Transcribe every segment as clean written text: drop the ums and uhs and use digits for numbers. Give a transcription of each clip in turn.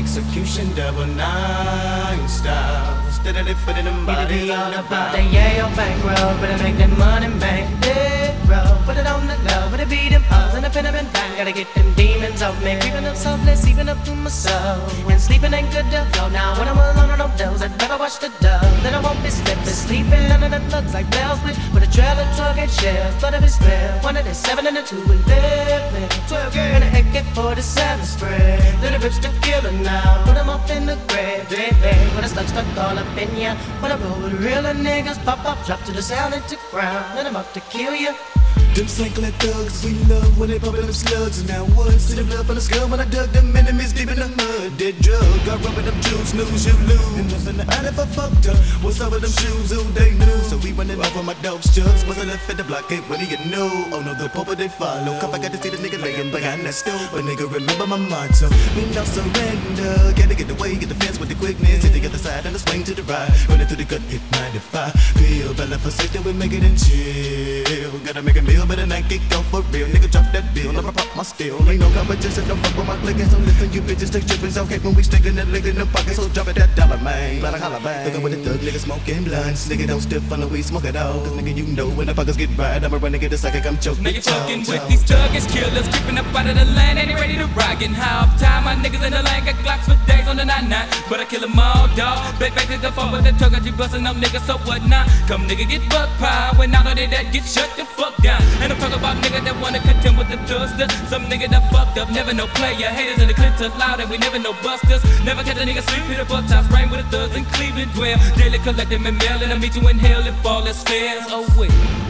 Execution double nine style. Steadily putting them bodies all on the about ground. that yayo bankroll, better make that money bank. Big roll, put it on the low, better beat them hoes and a pin 'em and bang. Gotta get them demons off me, creeping up softly, seeping up through my soul. And sleeping ain't good to go. Now when I'm alone on no dose, I'd better watch the dove. Then I won't be slipping, sleeping under the looks like bells with a trailer truck and shells. But if it's fair, one of the 7 and the 2 will live in 12 and an AK-47 spread. Little rips to kill her now, put 'em off in the grave. When it's stuck all up in ya. When I roll with realer niggas, pop up, drop to the sound into ground. Then I'm up to kill ya. Them cycling thugs, we love when they poppin' them slugs. And now one, see the blood from the skull when I dug them enemies deep in the mud. Dead drug, got rubbing them juice, snooze, you lose. And nothing to add if I fucked up. What's up with them shoes, who they knew? So we running off on my dope's chucks. What's the left at the block, ain't what do you know? Oh no, the pulpit they follow. Cop, I got to see the nigga laying behind that stove. But nigga, remember my motto, me no surrender. Gotta get away, get the fence with the quickness. Hit the other side and the swing to the right. Running through the gut, hit 95. Peel, bella for safety, we make it in chill. Gotta make a meal, but I get go for real. Nigga, drop that bill, never pop my steel. Ain't no competition, don't fuck with my clicking. So listen, you bitches take trippin'. Okay, when we stickin' that lick in the pocket, so drop it that dollar, man. Blood, I holla bang. Lookin' with the thug, nigga smoking blunts. Nigga, don't stiff on the weed, smoke it all. Cause nigga, you know when the pockets get right, I'ma run and get a second, come choke. Now you fucking with these thuggers, killers, creeping up out of the land, and they ready to rock. Getting high off time, my niggas in the land got Glocks for days on the 9-9. But I kill them all, dawg. Back to the phone with the tug, got you bustin' up niggas, so what now? Come nigga, get buck pie. When all of that get shut the fuck down. And I'm talking about niggas that wanna contend with the thugsters. Some nigga that fucked up, never no player. Haters in the clip tough loud, and we never no busters. Never catch a nigga sleep, hit a buck tops, rain with the thugs in Cleveland dwell. Daily collect them and mail, and I meet you in hell if all is fair. Oh wait.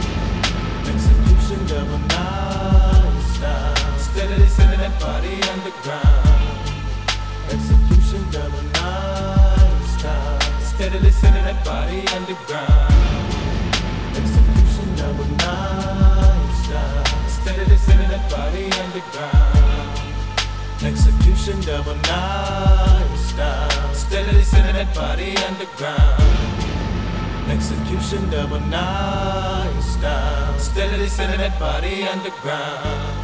Execution double nine style. Steadily sending that body underground. Execution double nine style. Steadily sending that body underground. Execution double nine style. Steadily sending that body underground. Execution double nine style. Steadily sending that body underground. Execution double nine style. Steadily sending that body underground.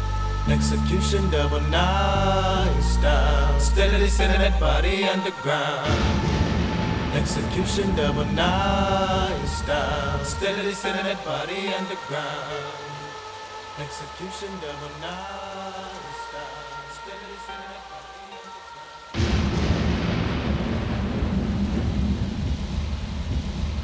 Execution double nine style. Steadily sending that body underground. Execution double nine style. Steadily sending that body underground. Execution double nine style. Steadily sending that body.